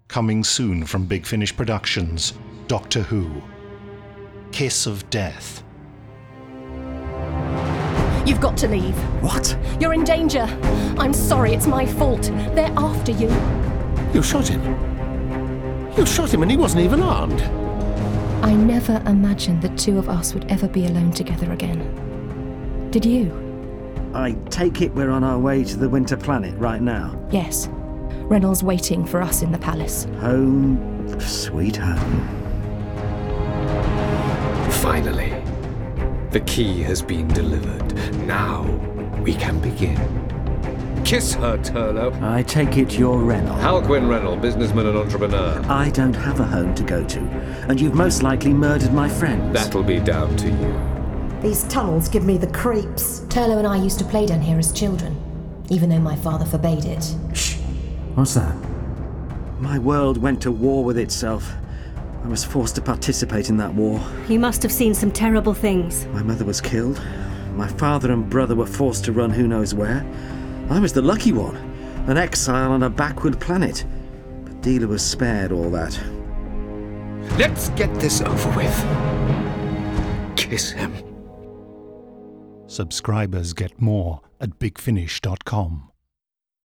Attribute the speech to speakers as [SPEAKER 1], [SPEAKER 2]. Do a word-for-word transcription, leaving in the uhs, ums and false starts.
[SPEAKER 1] Coming soon from Big Finish Productions, Doctor Who. Kiss of Death.
[SPEAKER 2] You've got to leave.
[SPEAKER 3] What?
[SPEAKER 2] You're in danger. I'm sorry, it's my fault. They're after you.
[SPEAKER 3] You shot him? You shot him and he wasn't even armed.
[SPEAKER 2] I never imagined the two of us would ever be alone together again. Did you?
[SPEAKER 4] I take it we're on our way to the Winter Planet right now.
[SPEAKER 2] Yes. Reynolds waiting for us in the palace.
[SPEAKER 4] Home, sweet home.
[SPEAKER 5] Finally, the key has been delivered. Now we can begin. Kiss her, Turlough.
[SPEAKER 4] I take it you're Reynolds.
[SPEAKER 5] Halquin Reynolds, businessman and entrepreneur.
[SPEAKER 4] I don't have a home to go to, and you've most likely murdered my friends.
[SPEAKER 5] That'll be down to you.
[SPEAKER 6] These tunnels give me the creeps.
[SPEAKER 7] Turlough and I used to play down here as children, even though my father forbade it.
[SPEAKER 4] Shh. What's that? My world went to war with itself. I was forced to participate in that war.
[SPEAKER 8] You must have seen some terrible things.
[SPEAKER 4] My mother was killed. My father and brother were forced to run who knows where. I was the lucky one, an exile on a backward planet. But Dealer was spared all that.
[SPEAKER 5] Let's get this over with. Kiss him.
[SPEAKER 1] Subscribers get more at big finish dot com.